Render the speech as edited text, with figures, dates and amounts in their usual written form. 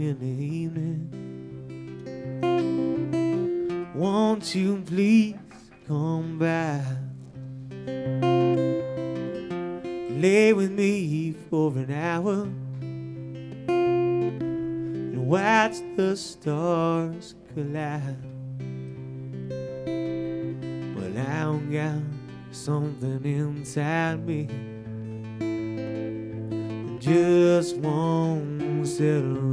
in the evening. Won't you please come back? Lay with me for an hour and watch the stars collide. Well, I've got something inside me that just won't settle